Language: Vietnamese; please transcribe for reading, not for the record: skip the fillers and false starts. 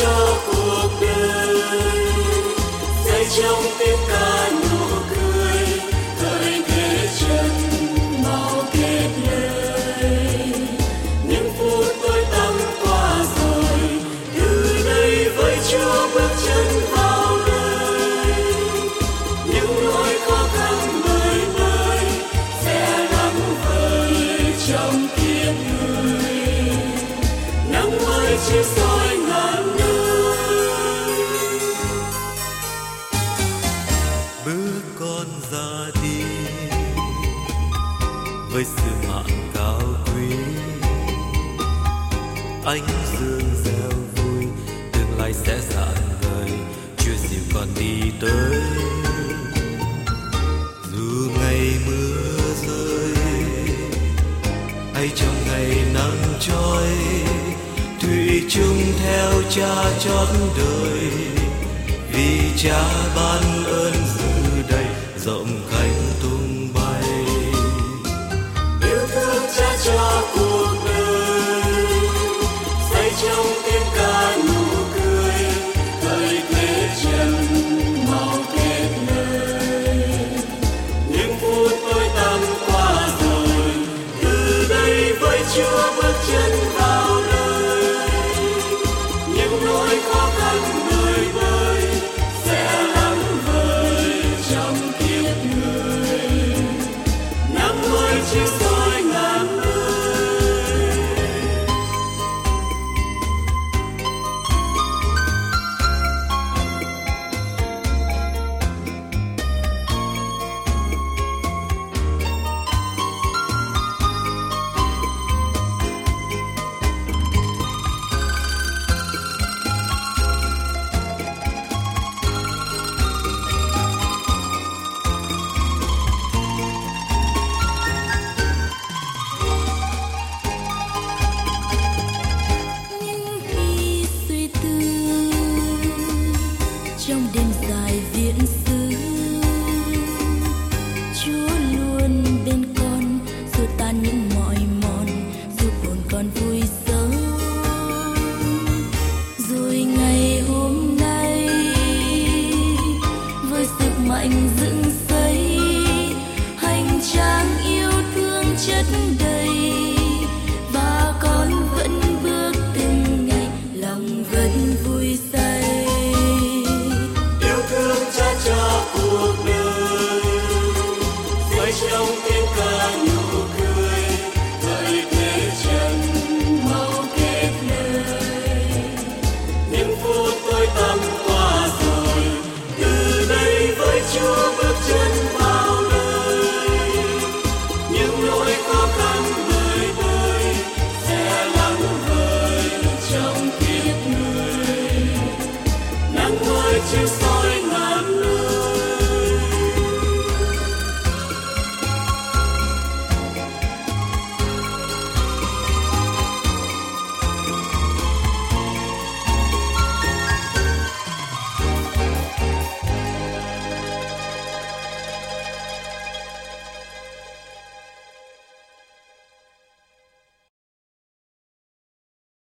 cho cuộc đời. Dạy trong tiếng ca nụ cười, thời thế chân mau kết lời. Những phút tôi tâm qua rồi, từ đây với Chúa bước chân vào đời. Những nỗi khó khăn bơi vơi sẽ lắng vơi trong kiếp người. Nắng mới chiếu soi ngàn nơi. Bước con ra đi với sự mạn cao quý, ánh dương reo vui, tương lai sẽ rạng ngời, Chúa dìu con đi tới. Dù ngày mưa rơi hay trong ngày nắng trói, thủy chung theo Cha chót đời, vì Cha ban ơn dư đầy rộng